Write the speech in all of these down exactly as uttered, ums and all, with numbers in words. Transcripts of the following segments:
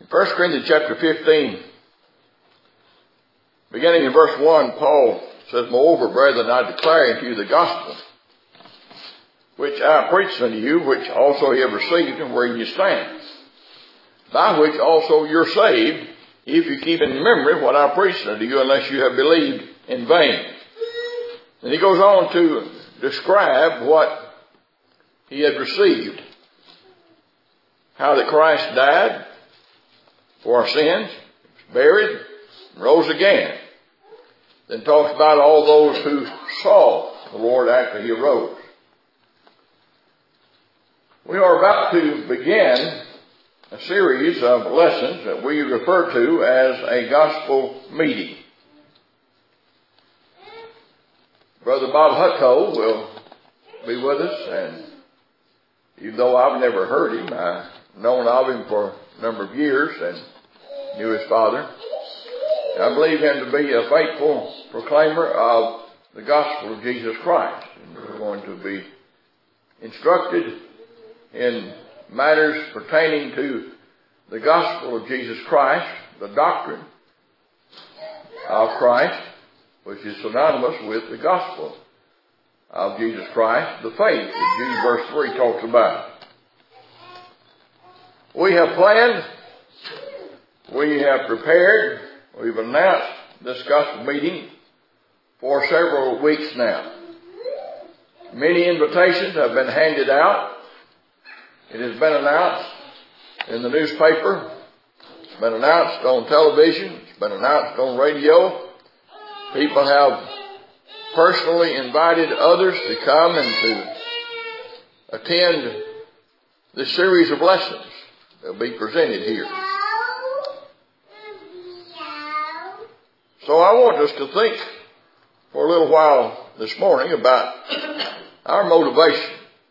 First Corinthians chapter fifteen, beginning in verse one, Paul says, Moreover, brethren, I declare unto you the gospel, which I preached unto you, which also ye have received, and where ye stand, by which also you're saved, if you keep in memory what I preached unto you, unless you have believed in vain. And he goes on to describe what he had received. How that Christ died for our sins, buried, rose again. Then talks about all those who saw the Lord after he arose. We are about to begin a series of lessons that we refer to as a gospel meeting. Brother Bob Hutto will be with us, and even though I've never heard him, I've known of him for a number of years and knew his father. I believe him to be a faithful proclaimer of the gospel of Jesus Christ. And we're going to be instructed in matters pertaining to the gospel of Jesus Christ, the doctrine of Christ, which is synonymous with the gospel of Jesus Christ, the faith that Jude verse three talks about. We have planned, we have prepared, we've announced this gospel meeting for several weeks now. Many invitations have been handed out. It has been announced in the newspaper. It's been announced on television. It's been announced on radio. People have personally invited others to come and to attend this series of lessons that will be presented here. So I want us to think for a little while this morning about our motivation.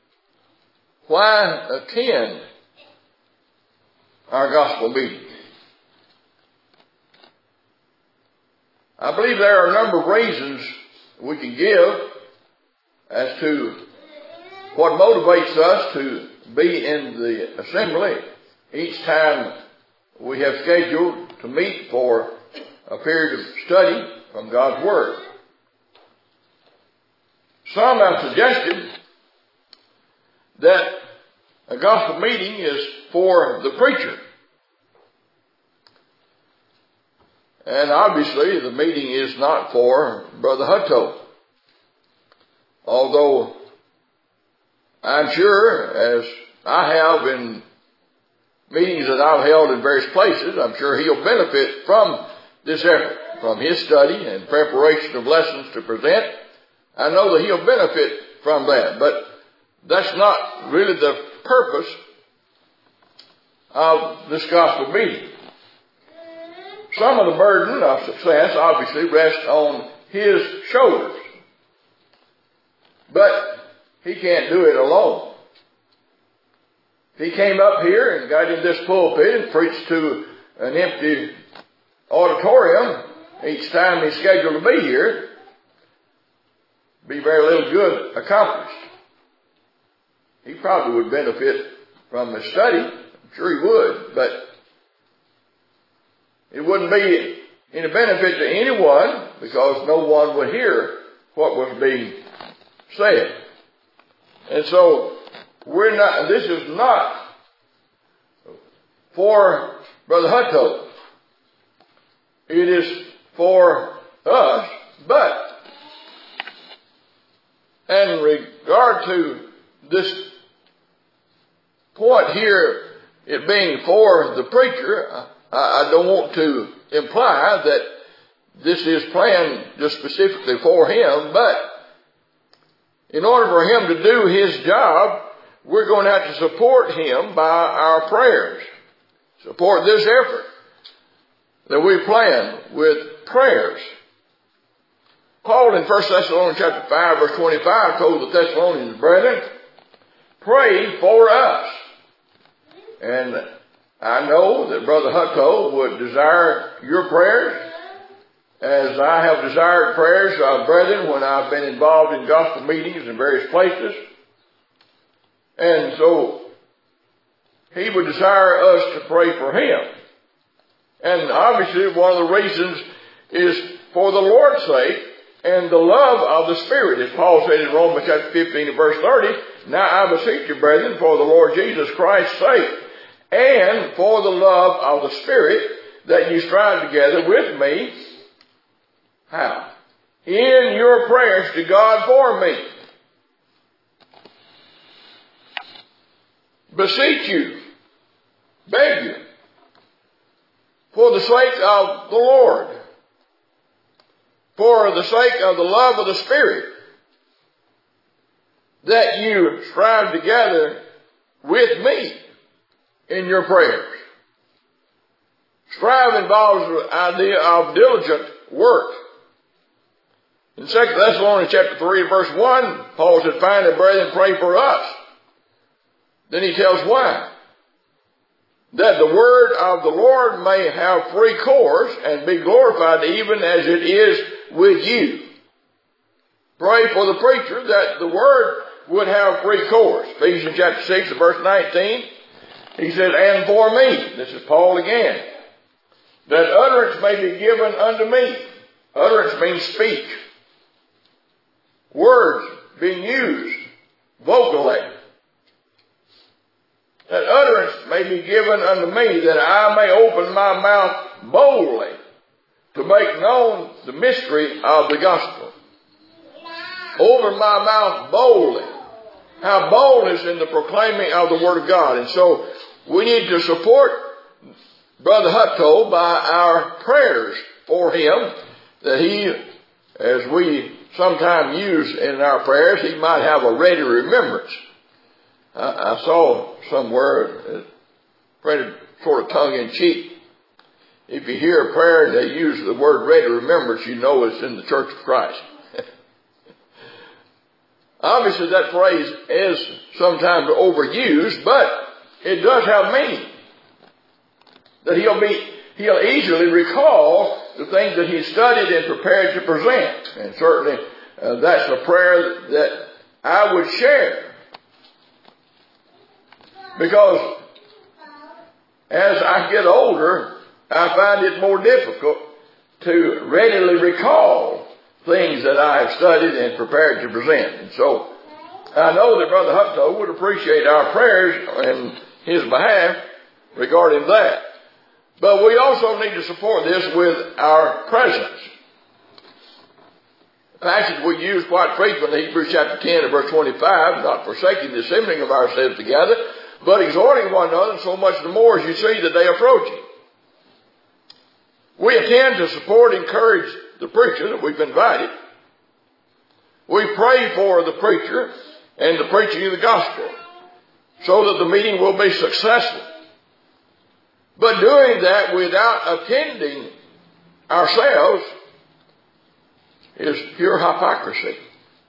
Why attend our gospel meeting? I believe there are a number of reasons we can give as to what motivates us to be in the assembly each time we have scheduled to meet for a period of study from God's Word. Some have suggested that a gospel meeting is for the preacher. And obviously the meeting is not for Brother Hutto. Although I'm sure, as I have in meetings that I've held in various places, I'm sure he'll benefit from this effort, from his study and preparation of lessons to present. I know that he'll benefit from that, but that's not really the purpose of this gospel meeting. Some of the burden of success obviously rests on his shoulders, but he can't do it alone. If he came up here and got in this pulpit and preached to an empty auditorium each time he's scheduled to be here, be very little good accomplished. He probably would benefit from the study. I'm sure he would, but it wouldn't be any benefit to anyone because no one would hear what was being said. And so we're not, this is not for Brother Hutto. It is for us, but in regard to this point here, it being for the preacher, I, I don't want to imply that this is planned just specifically for him, but in order for him to do his job, we're going to have to support him by our prayers. Support this effort that we plan with prayers. Paul in First Thessalonians chapter five, verse twenty-five told the Thessalonians, brethren, pray for us. And I know that Brother Hutto would desire your prayers, as I have desired prayers of brethren when I've been involved in gospel meetings in various places. And so he would desire us to pray for him. And obviously one of the reasons is for the Lord's sake and the love of the Spirit. As Paul said in Romans chapter fifteen and verse thirty, now I beseech you, brethren, for the Lord Jesus Christ's sake, and for the love of the Spirit, that you strive together with me. How? In your prayers to God for me. Beseech you, beg you, for the sake of the Lord, for the sake of the love of the Spirit, that you strive together with me in your prayers. Strive involves the idea of diligent work. In Second Thessalonians chapter three verse one, Paul said, finally, brethren, pray for us. Then he tells why. That the word of the Lord may have free course and be glorified even as it is with you. Pray for the preacher that the word would have free course. Ephesians chapter six verse nineteen, he said, and for me, this is Paul again, that utterance may be given unto me. Utterance means speech. Words being used vocally. That utterance may be given unto me, that I may open my mouth boldly to make known the mystery of the gospel. Open my mouth boldly. How boldness in the proclaiming of the word of God. And so we need to support Brother Hutto by our prayers for him, that he, as we sometimes use in our prayers, he might have a ready remembrance. I, I saw somewhere, printed sort of tongue-in-cheek, if you hear a prayer and they use the word ready remembrance, you know it's in the Church of Christ. Obviously that phrase is sometimes overused, but it does have meaning. That he'll be, he'll easily recall the things that he studied and prepared to present. And certainly uh, that's a prayer that I would share. Because as I get older, I find it more difficult to readily recall things that I have studied and prepared to present. And so I know that Brother Hutto would appreciate our prayers in his behalf regarding that. But we also need to support this with our presence. The passage we use quite frequently, Hebrews chapter ten and verse twenty-five, not forsaking the assembling of ourselves together, but exhorting one another, so much the more as you see the day approaching. We intend to support and encourage the preacher that we've invited. We pray for the preacher and the preaching of the gospel so that the meeting will be successful. But doing that without attending ourselves is pure hypocrisy.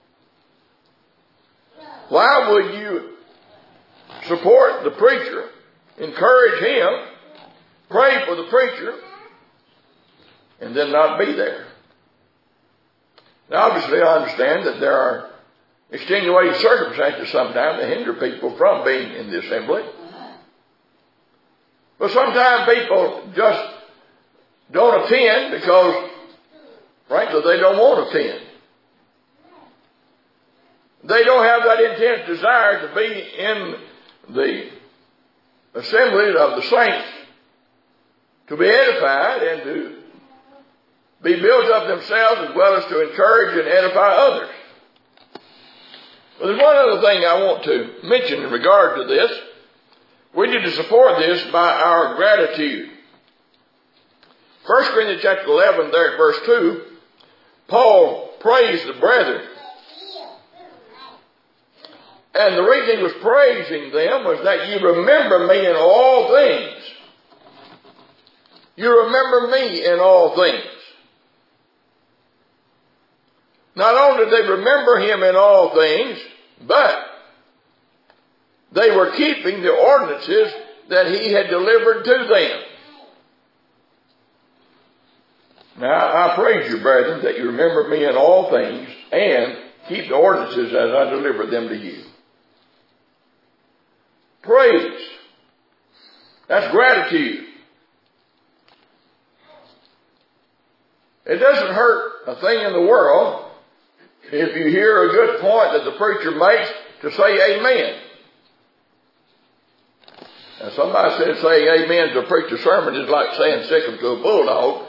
Why would you support the preacher, encourage him, pray for the preacher, and then not be there? Now, obviously, I understand that there are extenuating circumstances sometimes that hinder people from being in the assembly. But sometimes people just don't attend because, frankly, they don't want to attend. They don't have that intense desire to be in the assembly of the saints, to be edified and to be built up themselves as well as to encourage and edify others. But there's one other thing I want to mention in regard to this. We need to support this by our gratitude. First Corinthians chapter eleven, there at verse two, Paul praised the brethren. And the reason he was praising them was that you remember me in all things. You remember me in all things. Not only did they remember him in all things, but they were keeping the ordinances that he had delivered to them. Now, I praise you, brethren, that you remember me in all things and keep the ordinances as I delivered them to you. Praise. That's gratitude. It doesn't hurt a thing in the world if you hear a good point that the preacher makes to say amen. Now somebody said saying amen to a preacher's sermon is like saying sick him to a bulldog.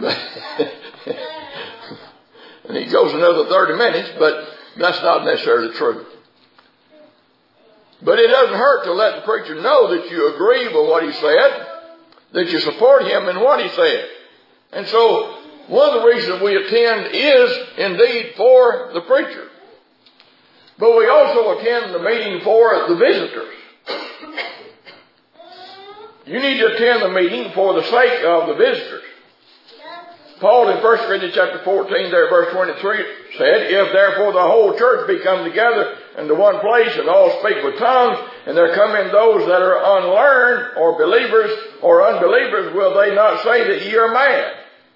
And he goes another thirty minutes, but that's not necessarily true. But it doesn't hurt to let the preacher know that you agree with what he said, that you support him in what he said. And so one of the reasons we attend is indeed for the preacher. But we also attend the meeting for the visitors. You need to attend the meeting for the sake of the visitors. Paul in First Corinthians chapter fourteen, there verse twenty-three said, if therefore the whole church be come together into one place and all speak with tongues, and there come in those that are unlearned or believers or unbelievers, will they not say that ye are mad?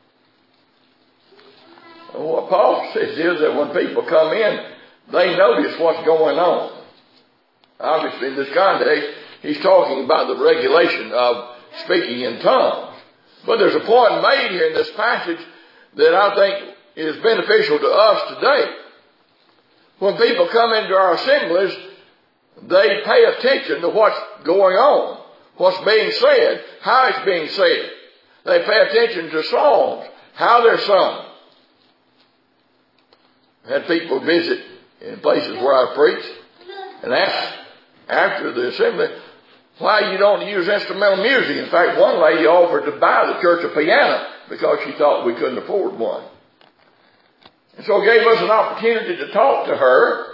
And what Paul says is that when people come in, they notice what's going on. Obviously in this context, he's talking about the regulation of speaking in tongues. But there's a point made here in this passage that I think is beneficial to us today. When people come into our assemblies, they pay attention to what's going on, what's being said, how it's being said. They pay attention to songs, how they're sung. I had people visit in places where I preached and ask after the assembly why you don't use instrumental music. In fact, one lady offered to buy the church a piano because she thought we couldn't afford one. And so it gave us an opportunity to talk to her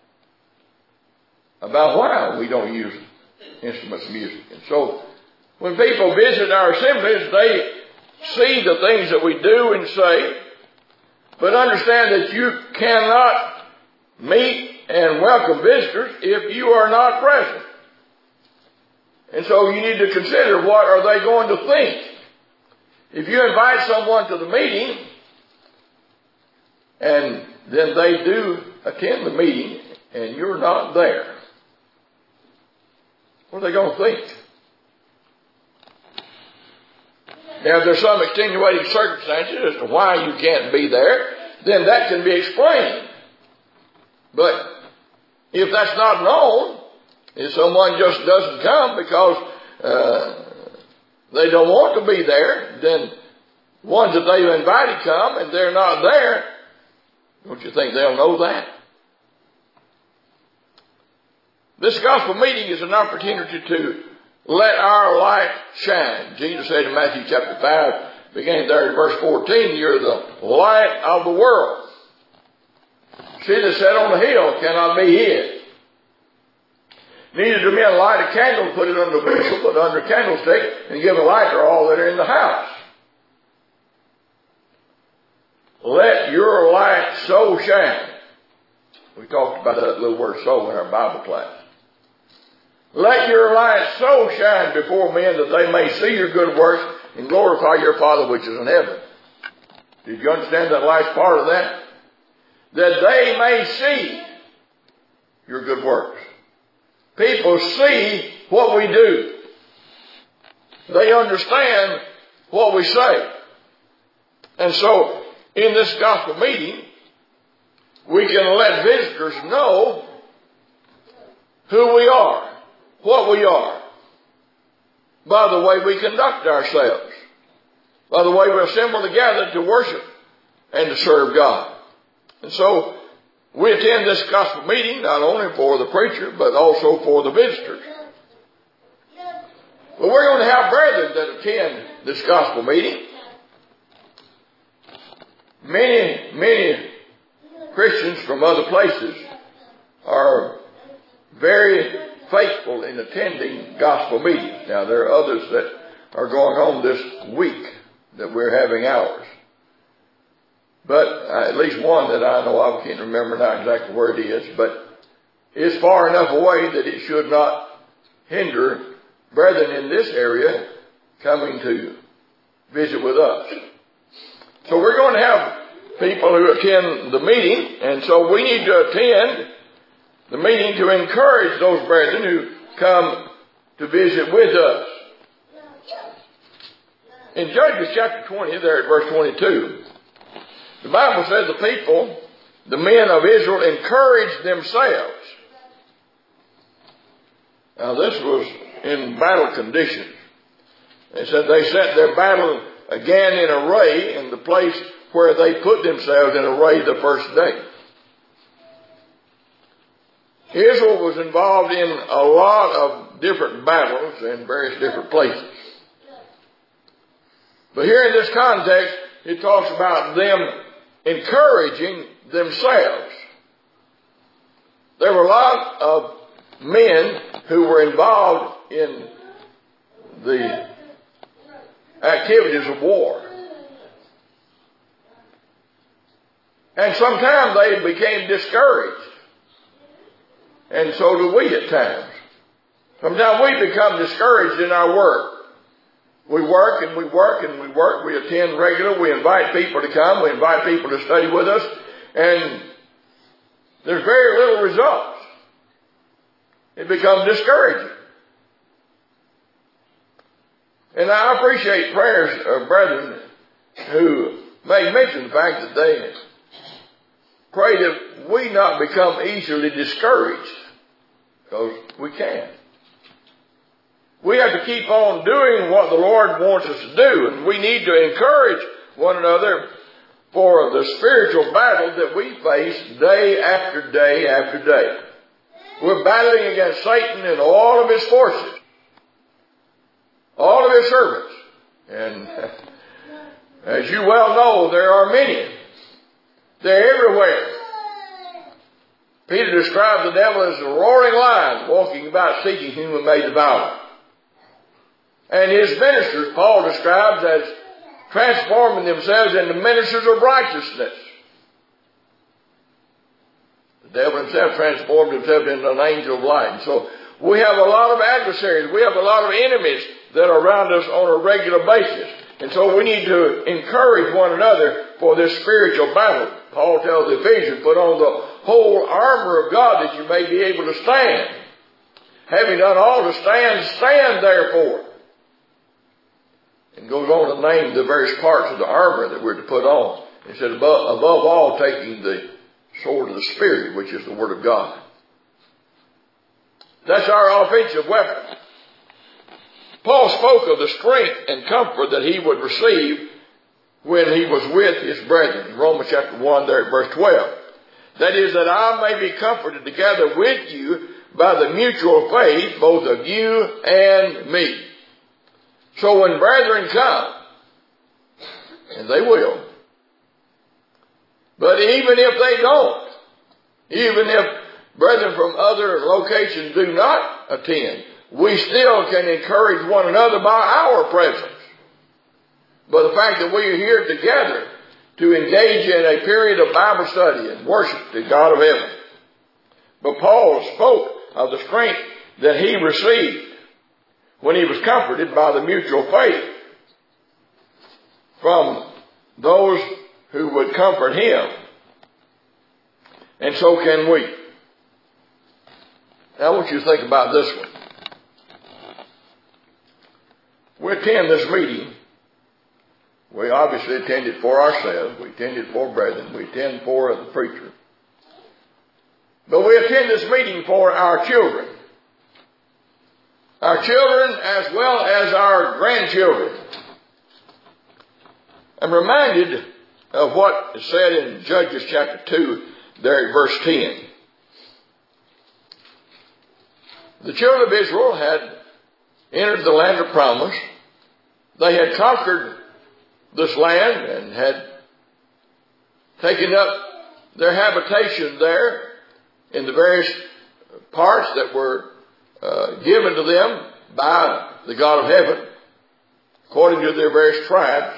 about why we don't use instruments of music. And so when people visit our assemblies, they see the things that we do and say, but understand that you cannot meet and welcome visitors if you are not present. And so you need to consider, what are they going to think? If you invite someone to the meeting, and then they do attend the meeting, and you're not there, what are they going to think? Now, if there's some extenuating circumstances as to why you can't be there, then that can be explained. But if that's not known, if someone just doesn't come because uh, they don't want to be there, then ones that they've invited come and they're not there, don't you think they'll know that? This gospel meeting is an opportunity to let our light shine. Jesus said in Matthew chapter five, beginning there in verse fourteen, you're the light of the world. City that set on the hill cannot be hid. Neither do men light a candle and put it under a bushel, but under a candlestick, and give a light to all that are in the house. Let your light so shine. We talked about that little word "so" in our Bible class. Let your light so shine before men that they may see your good works and glorify your Father which is in heaven. Did you understand that last part of that? That they may see your good works. People see what we do. They understand what we say. And so, in this gospel meeting, we can let visitors know who we are, what we are, by the way we conduct ourselves, by the way we assemble together to worship and to serve God. And so, we attend this gospel meeting not only for the preacher, but also for the visitors. But we're going to have brethren that attend this gospel meeting. Many, many Christians from other places are very faithful in attending gospel meetings. Now, there are others that are going on this week that we're having ours. But uh, at least one that I know of, I can't remember now exactly where it is, but it's far enough away that it should not hinder brethren in this area coming to visit with us. So we're going to have people who attend the meeting, and so we need to attend the meeting to encourage those brethren who come to visit with us. In Judges chapter twenty, there at verse twenty-two, The Bible says the people, the men of Israel, encouraged themselves. Now this was in battle conditions. They said they set their battle again in array in the place where they put themselves in array the first day. Israel was involved in a lot of different battles in various different places. But here in this context, it talks about them encouraging themselves. There were a lot of men who were involved in the activities of war. And sometimes they became discouraged. And so do we at times. Sometimes we become discouraged in our work. We work and we work and we work. We attend regular. We invite people to come. We invite people to study with us. And there's very little results. It becomes discouraging. And I appreciate prayers of brethren who make mention of the fact that they pray that we not become easily discouraged. Because we can. We have to keep on doing what the Lord wants us to do. And we need to encourage one another for the spiritual battle that we face day after day after day. We're battling against Satan and all of his forces. All of his servants. And as you well know, there are many. They're everywhere. Peter described the devil as a roaring lion walking about seeking whom he may devour. And his ministers, Paul describes as transforming themselves into ministers of righteousness. The devil himself transformed himself into an angel of light. And so we have a lot of adversaries. We have a lot of enemies that are around us on a regular basis. And so we need to encourage one another for this spiritual battle. Paul tells the Ephesians, put on the whole armor of God that you may be able to stand. Having done all to stand, stand therefore. And goes on to name the various parts of the armor that we're to put on. He said, above, above all, taking the sword of the Spirit, which is the Word of God. That's our offensive weapon. Paul spoke of the strength and comfort that he would receive when he was with his brethren. In Romans chapter one, there at verse twelve. That is, that I may be comforted together with you by the mutual faith, both of you and me. So when brethren come, and they will, but even if they don't, even if brethren from other locations do not attend, we still can encourage one another by our presence. But the fact that we are here together to engage in a period of Bible study and worship to God of heaven. But Paul spoke of the strength that he received when he was comforted by the mutual faith from those who would comfort him. And so can we. Now I want you to think about this one. We attend this meeting. We obviously attend it for ourselves. We attend it for brethren. We attend for the preacher. But we attend this meeting for our children. Our children as well as our grandchildren. I'm reminded of what is said in Judges chapter two, there at verse ten. The children of Israel had entered the land of promise. They had conquered this land and had taken up their habitation there in the various parts that were uh, given to them by the God of heaven, according to their various tribes.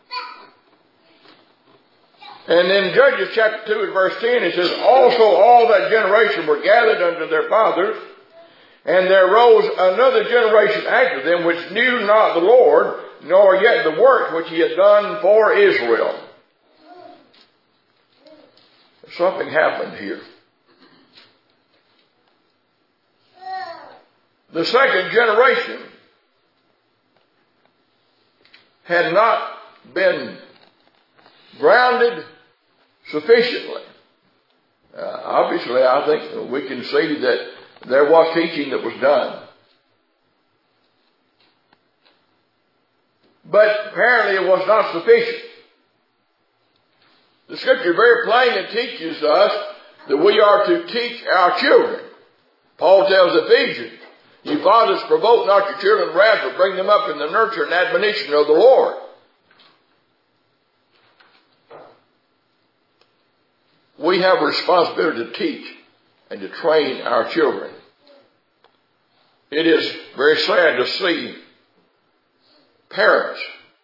And in Judges chapter two and verse ten, it says, also all that generation were gathered unto their fathers, and there rose another generation after them which knew not the Lord, nor yet the work which he had done for Israel. Something happened here. The second generation had not been grounded sufficiently. Uh, obviously, I think we can see that there was teaching that was done. But apparently it was not sufficient. The Scripture very plainly teaches us that we are to teach our children. Paul tells Ephesians, "You fathers, provoke not your children to wrath, but bring them up in the nurture and admonition of the Lord." We have a responsibility to teach and to train our children. It is very sad to see parents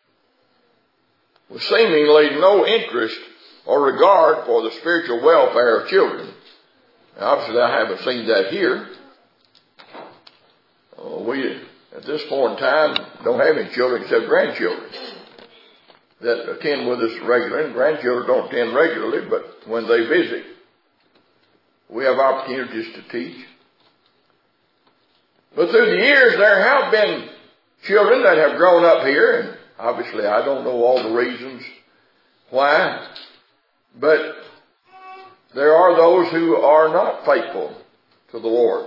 with seemingly no interest or regard for the spiritual welfare of children. Now, obviously, I haven't seen that here. Uh, we, at this point in time, don't have any children except grandchildren that attend with us regularly. And grandchildren don't attend regularly, but when they visit, we have opportunities to teach. But through the years, there have been children that have grown up here, and obviously I don't know all the reasons why, but there are those who are not faithful to the Lord.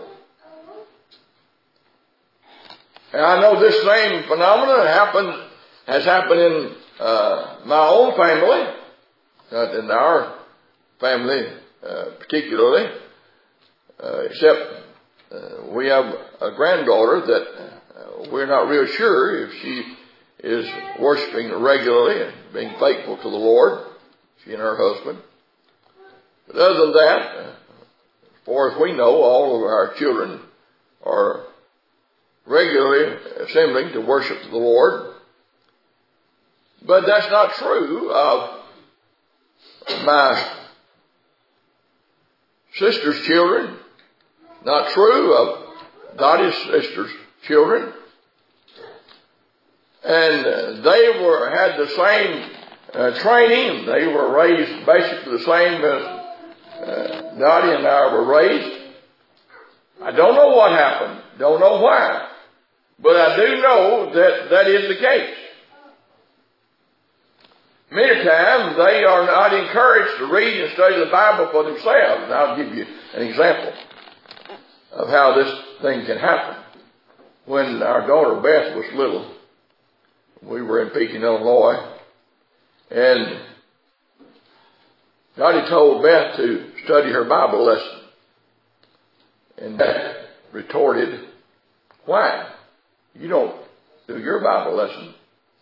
And I know this same phenomenon happened, has happened in uh, my own family, not in our family uh, particularly, uh, except uh, we have a granddaughter that uh, we're not real sure if she is worshiping regularly and being faithful to the Lord, she and her husband. But other than that, uh, as far as we know, all of our children are regularly assembling to worship the Lord. But that's not true of my sister's children, not true of Dottie's sister's children. And they were had the same uh, training. They were raised basically the same as uh, Dottie and I were raised. I don't know what happened. Don't know why. But I do know that that is the case. Many times they are not encouraged to read and study the Bible for themselves. And I'll give you an example of how this thing can happen. When our daughter Beth was little, we were in Pekin, Illinois, and Dottie told Beth to study her Bible lesson. And Beth retorted, "Why? You don't do your Bible lesson."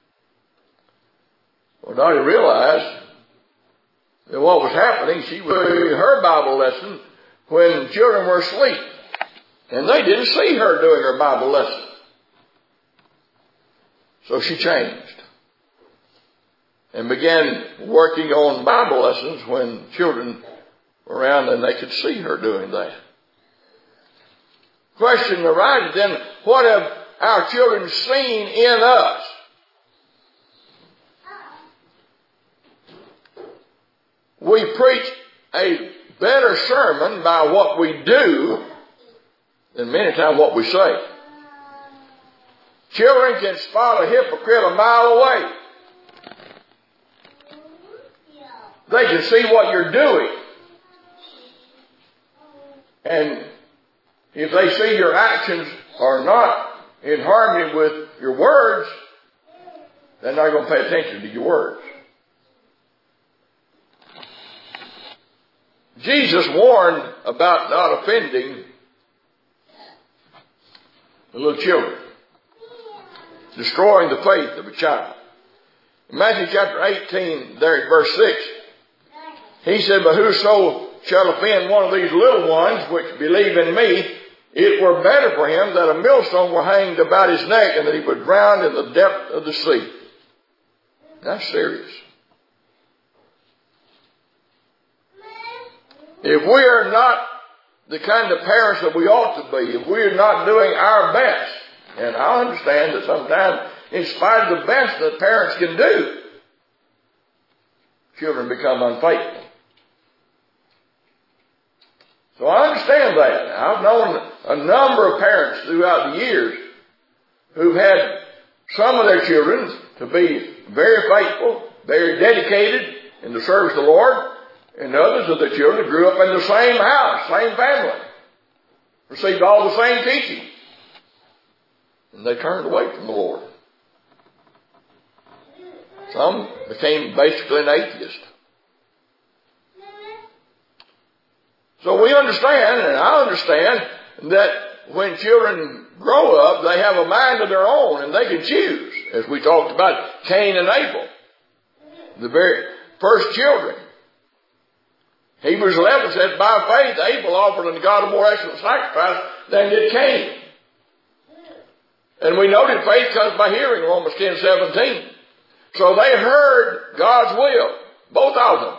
Well, Dottie realized that what was happening, she was doing her Bible lesson when children were asleep. And they didn't see her doing her Bible lesson. So she changed and began working on Bible lessons when children were around and they could see her doing that. Question arises then, what have our children seen in us? We preach a better sermon by what we do than many times what we say. Children can spot a hypocrite a mile away. They can see what you're doing. And if they see your actions are not in harmony with your words, they're not going to pay attention to your words. Jesus warned about not offending the little children, destroying the faith of a child. In Matthew chapter eighteen, there at verse six, he said, "But whoso shall offend one of these little ones which believe in me, it were better for him that a millstone were hanged about his neck and that he were drowned in the depth of the sea." That's serious. If we are not the kind of parents that we ought to be, if we are not doing our best, and I understand that sometimes, in spite of the best that parents can do, children become unfaithful. So I understand that. I've known a number of parents throughout the years who've had some of their children to be very faithful, very dedicated in the service of the Lord, And others of the children grew up in the same house, same family, received all the same teaching. And they turned away from the Lord. Some became basically an atheist. So we understand, and I understand, that when children grow up, they have a mind of their own, and they can choose. As we talked about Cain and Abel, the very first children. Hebrews eleven says, by faith Abel offered unto God a more excellent sacrifice than did Cain. And we noted faith comes by hearing, Romans ten seventeen. So they heard God's will, both of them.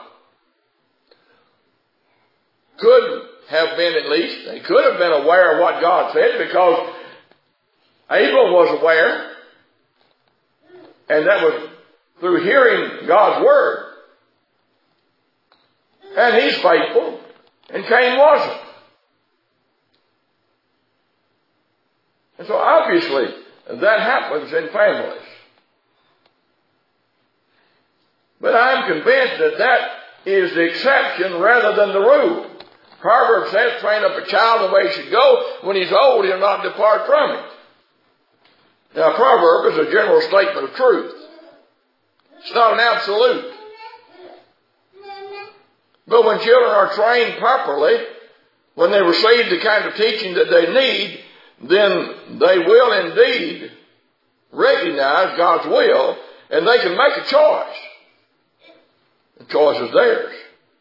Could have been at least, they could have been aware of what God said, because Abel was aware, and that was through hearing God's word. And he's faithful, and Cain wasn't. And so obviously that happens in families. But I'm convinced that that is the exception rather than the rule. Proverbs says, train up a child the way he should go. When he's old, he'll not depart from it. Now, a proverb is a general statement of truth. It's not an absolute. But when children are trained properly, when they receive the kind of teaching that they need, then they will indeed recognize God's will, and they can make a choice. The choice is theirs.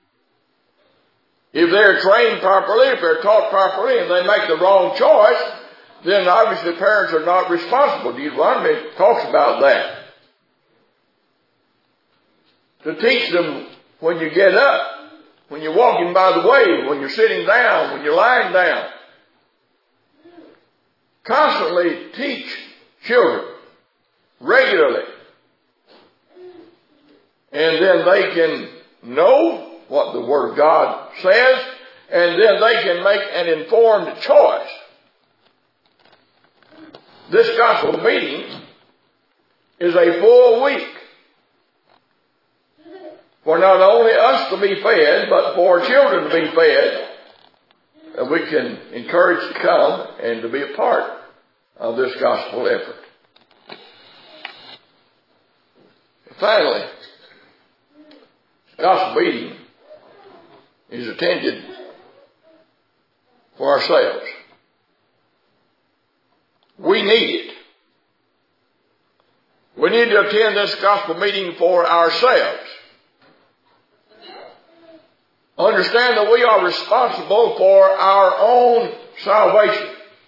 If they're trained properly, if they're taught properly, and they make the wrong choice, then obviously parents are not responsible. Deuteronomy talks about that. To teach them when you get up, when you're walking by the way, when you're sitting down, when you're lying down. Constantly teach children regularly. And then they can know what the Word of God says, and then they can make an informed choice. This gospel meeting is a full week for not only us to be fed, but for children to be fed. And we can encourage to come and to be a part of this gospel effort. Finally, gospel meeting is attended for ourselves. We need it. We need to attend this gospel meeting for ourselves. Understand that we are responsible for our own salvation.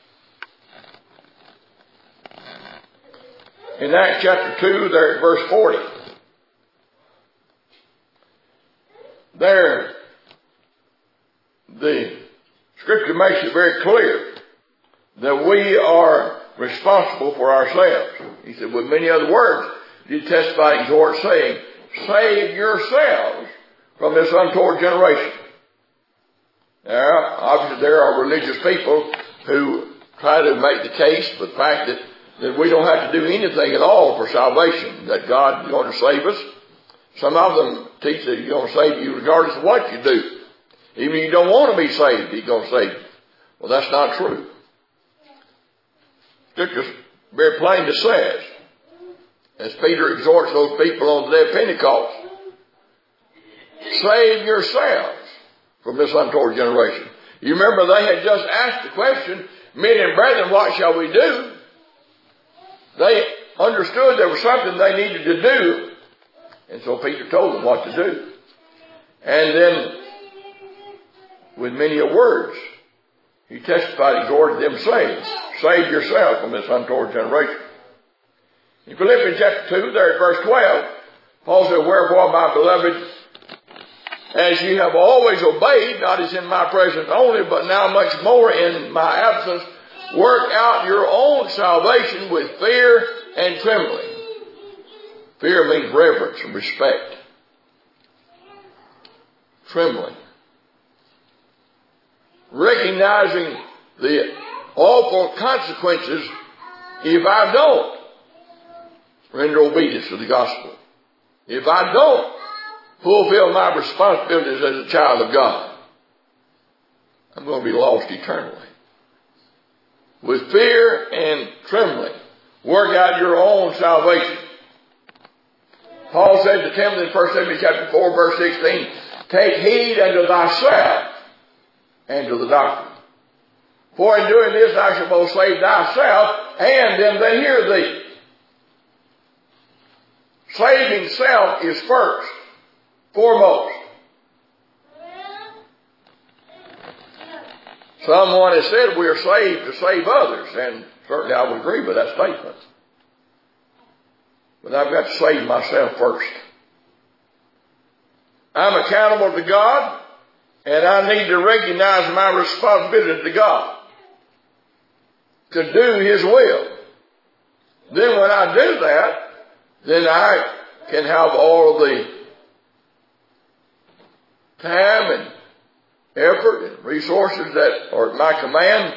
In Acts chapter two, there at verse forty, there the Scripture makes it very clear that we are responsible for ourselves. He said, with many other words, he testified and exhort, saying, save yourselves from this untoward generation. Now, obviously there are religious people who try to make the case for the fact that, that we don't have to do anything at all for salvation, that God is going to save us. Some of them teach that He's going to save you regardless of what you do. Even if you don't want to be saved, He's going to save you. Well, that's not true. Scripture's very plain to says, as Peter exhorts those people on the day of Pentecost, save yourselves from this untoward generation. You remember they had just asked the question, men and brethren, what shall we do? They understood there was something they needed to do, and so Peter told them what to do. And then, with many words, he testified, exhorted them, saying, save yourself from this untoward generation. In Philippians chapter two, there at verse twelve, Paul said, wherefore, my beloved, as ye have always obeyed, not as in my presence only, but now much more in my absence, work out your own salvation with fear and trembling. Fear means reverence and respect. Trembling. Recognizing the awful consequences if I don't render obedience to the gospel. If I don't fulfill my responsibilities as a child of God, I'm going to be lost eternally. With fear and trembling, work out your own salvation. Paul said to Timothy in First Timothy chapter four, verse sixteen, take heed unto thyself and to the doctrine. For in doing this thou shalt both save thyself and them that hear thee. Saving self is first, foremost. Someone has said we are saved to save others, and certainly I would agree with that statement. But I've got to save myself first. I'm accountable to God, and I need to recognize my responsibility to God to do His will. Then when I do that, then I can have all of the time and effort and resources that are at my command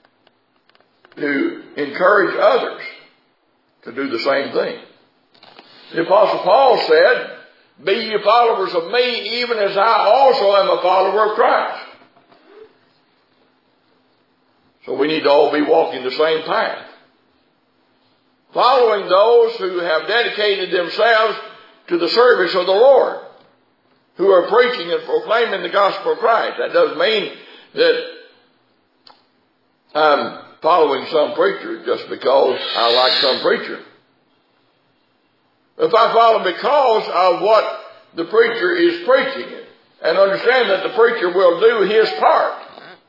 to encourage others to do the same thing. The Apostle Paul said, be ye followers of me, even as I also am a follower of Christ. So we need to all be walking the same path, following those who have dedicated themselves to the service of the Lord, who are preaching and proclaiming the gospel of Christ. That doesn't mean that I'm following some preacher just because I like some preacher. If I follow because of what the preacher is preaching and understand that the preacher will do his part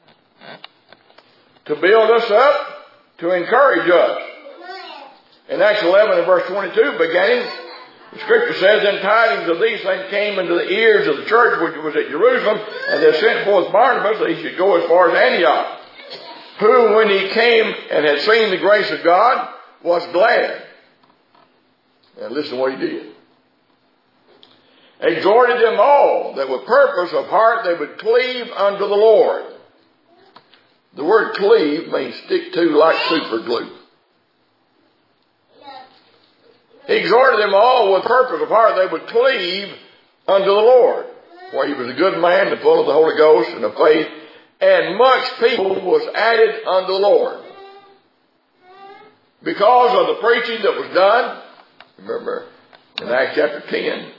to build us up, to encourage us. In Acts eleven and verse twenty-two beginning, the Scripture says, then tidings of these things came into the ears of the church which was at Jerusalem, and they sent forth Barnabas that he should go as far as Antioch, who, when he came and had seen the grace of God, was glad. And listen to what he did. Exhorted them all that with purpose of heart they would cleave unto the Lord. The word cleave means stick to like super glue. He exhorted them all with purpose of heart they would cleave unto the Lord. For he was a good man and full of the Holy Ghost and of faith, and much people was added unto the Lord. Because of the preaching that was done, remember in Acts chapter ten,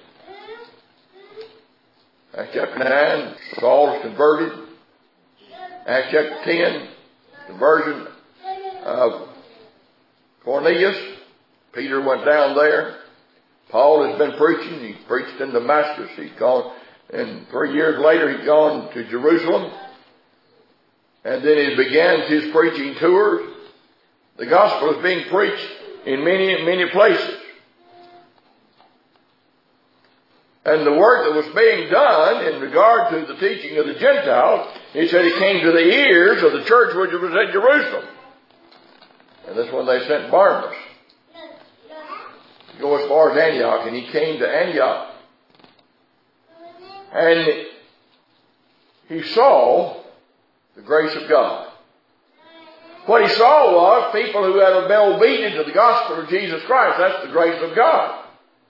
Acts chapter nine, Saul was converted. Acts chapter ten, conversion of Cornelius. Peter went down there. Paul has been preaching. He preached in Damascus. He's gone, and three years later he's gone to Jerusalem. And then he began his preaching tours. The gospel is being preached in many, many places. And the work that was being done in regard to the teaching of the Gentiles, he said it came to the ears of the church which was at Jerusalem. And that's when they sent Barnabas to go as far as Antioch. And he came to Antioch. And he saw the grace of God. What he saw was people who had been obedient to the gospel of Jesus Christ. That's the grace of God.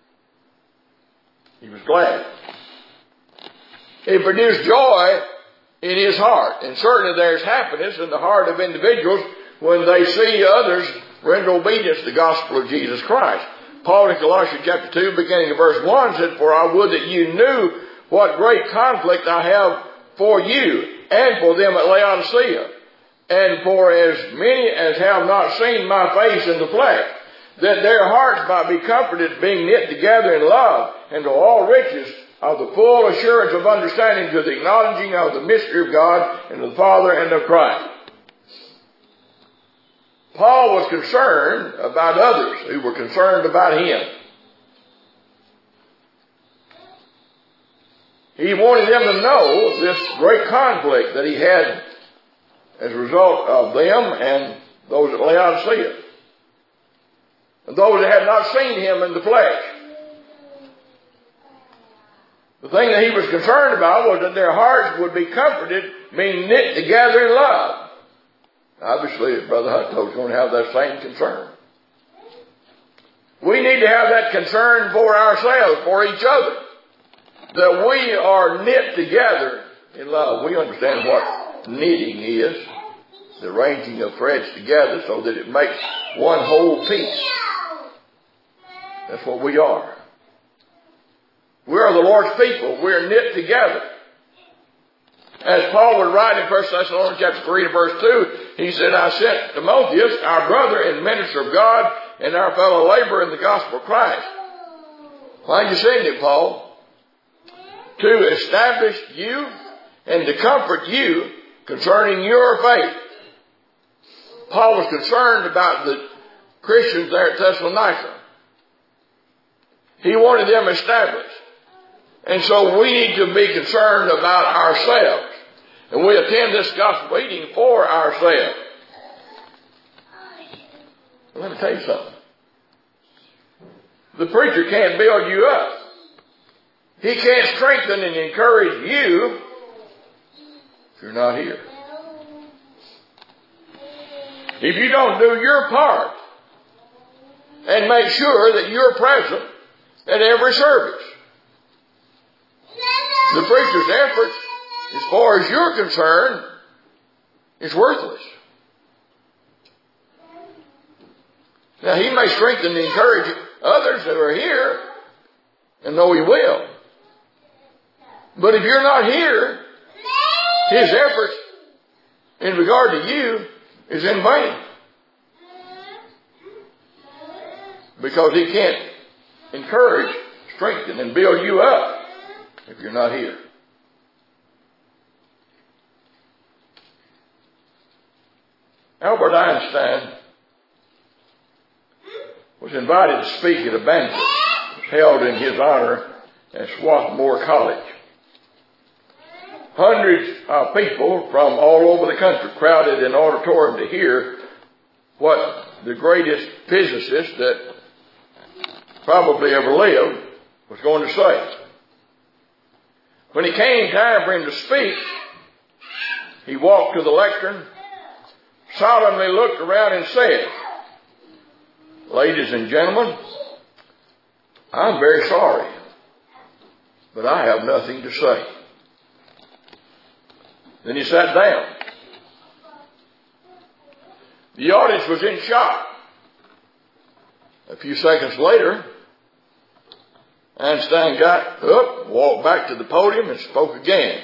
He was glad. It produced joy in his heart. And certainly there's happiness in the heart of individuals when they see others render obedience to the gospel of Jesus Christ. Paul in Colossians chapter two, beginning of verse one, said, for I would that you knew what great conflict I have for you and for them at Laodicea, and for as many as have not seen my face in the flesh, that their hearts might be comforted, being knit together in love, and to all riches of the full assurance of understanding, to the acknowledging of the mystery of God, and of the Father and of Christ. Paul was concerned about others who were concerned about him. He wanted them to know this great conflict that he had as a result of them and those at Laodicea, and those that had not seen him in the flesh. The thing that he was concerned about was that their hearts would be comforted, being knit together in love. Obviously, Brother Hutto is going to have that same concern. We need to have that concern for ourselves, for each other. that we are knit together in love. We understand what knitting is. The arranging of threads together so that it makes one whole piece. That's what we are. We are the Lord's people. We are knit together. As Paul would write in First Thessalonians chapter three and verse two, he said, I sent Timotheus, our brother and minister of God, and our fellow laborer in the gospel of Christ. Why are you saying it, Paul? To establish you and to comfort you concerning your faith. Paul was concerned about the Christians there at Thessalonica. He wanted them established. And so we need to be concerned about ourselves. And we attend this gospel meeting for ourselves. But let me tell you something. The preacher can't build you up. He can't strengthen and encourage you if you're not here. If you don't do your part and make sure that you're present at every service, the preacher's efforts, as far as you're concerned, is worthless. Now, he may strengthen and encourage others that are here, and know he will. But if you're not here, his efforts in regard to you is in vain. Because he can't encourage, strengthen, and build you up if you're not here. Albert Einstein was invited to speak at a banquet held in his honor at Swarthmore College. Hundreds of people from all over the country crowded an auditorium to hear what the greatest physicist that probably ever lived was going to say. When it came time for him to speak, he walked to the lectern, solemnly looked around and said, "Ladies and gentlemen, I'm very sorry, but I have nothing to say." Then he sat down. The audience was in shock. A few seconds later, Einstein got up, walked back to the podium, and spoke again.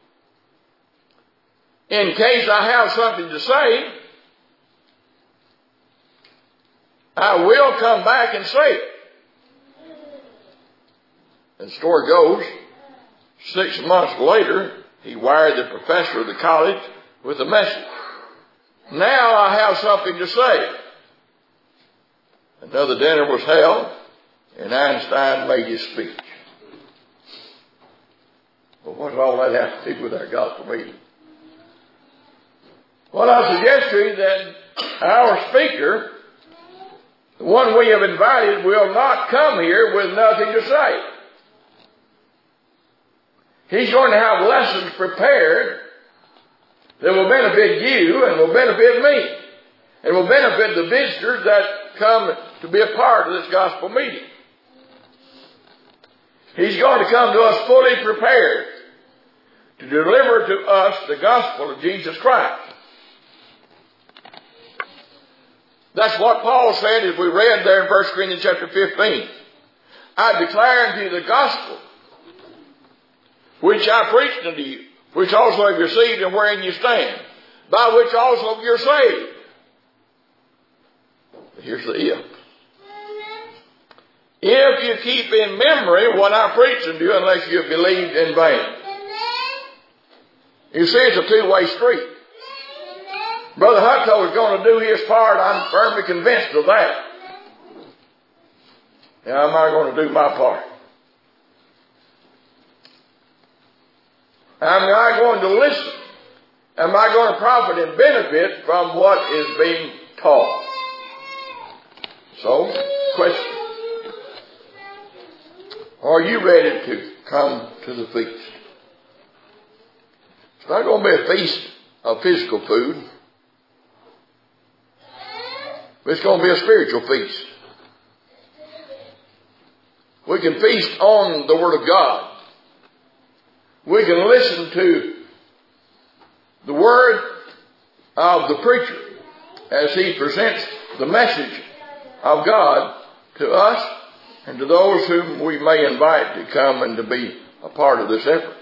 "In case I have something to say, I will come back and say it." And the story goes, six months later, he wired the professor of the college with a message. "Now I have something to say." Another dinner was held, and Einstein made his speech. Well, what does all that have to do with our gospel meeting? Well, I suggest to you that our speaker, the one we have invited, will not come here with nothing to say. He's going to have lessons prepared that will benefit you and will benefit me and will benefit the visitors that come to be a part of this gospel meeting. He's going to come to us fully prepared to deliver to us the gospel of Jesus Christ. That's what Paul said as we read there in First Corinthians chapter fifteen. "I declare unto you the gospel which I preached unto you, which also have received and wherein you stand, by which also you're saved." Here's the if. "If you keep in memory what I preached unto you, unless you have believed in vain." You see, it's a two-way street. Brother Hutto is going to do his part. I'm firmly convinced of that. Now, am I going to do my part? Am I going to listen? Am I going to profit and benefit from what is being taught? So, question. Are you ready to come to the feast? It's not going to be a feast of physical food. It's going to be a spiritual feast. We can feast on the Word of God. We can listen to the word of the preacher as he presents the message of God to us and to those whom we may invite to come and to be a part of this effort.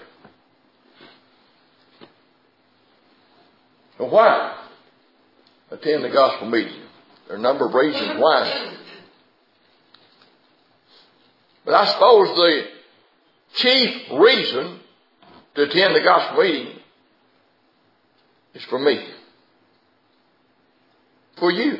So why attend the gospel meeting? There are a number of reasons why. But I suppose the chief reason to attend the gospel meeting is for me. For you.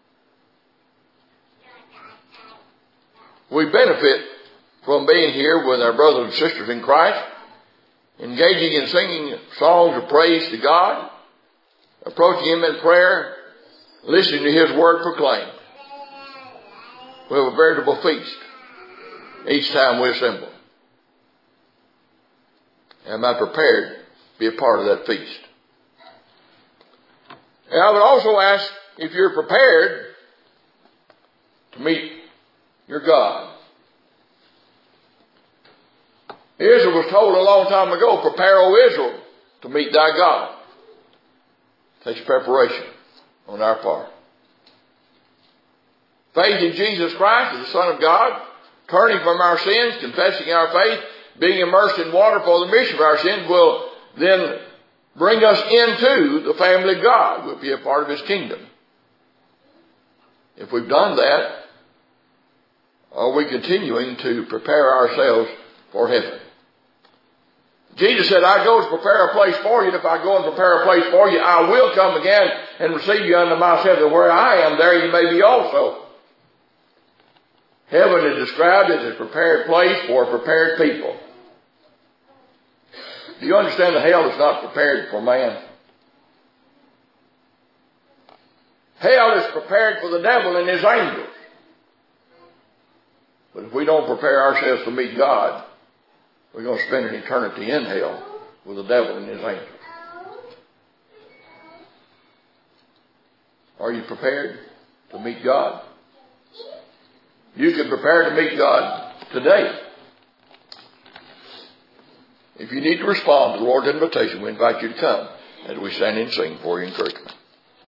We benefit from being here with our brothers and sisters in Christ, engaging in singing songs of praise to God, approaching Him in prayer, listening to His word proclaimed. We have a veritable feast each time we assemble. Am I prepared to be a part of that feast? And I would also ask if you're prepared to meet your God. Israel was told a long time ago, prepare, O Israel, to meet thy God. It takes preparation on our part. Faith in Jesus Christ as the Son of God, turning from our sins, confessing our faith, being immersed in water for the remission of our sins will then bring us into the family of God. We'll be a part of His kingdom. If we've done that, are we continuing to prepare ourselves for heaven? Jesus said, I go to prepare a place for you, and if I go and prepare a place for you, I will come again and receive you unto myself, that where I am, there you may be also. Heaven is described as a prepared place for a prepared people. Do you understand that hell is not prepared for man? Hell is prepared for the devil and his angels. But if we don't prepare ourselves to meet God, we're going to spend an eternity in hell with the devil and his angels. Are you prepared to meet God? You can prepare to meet God today. If you need to respond to the Lord's invitation, we invite you to come as we stand and sing for your encouragement.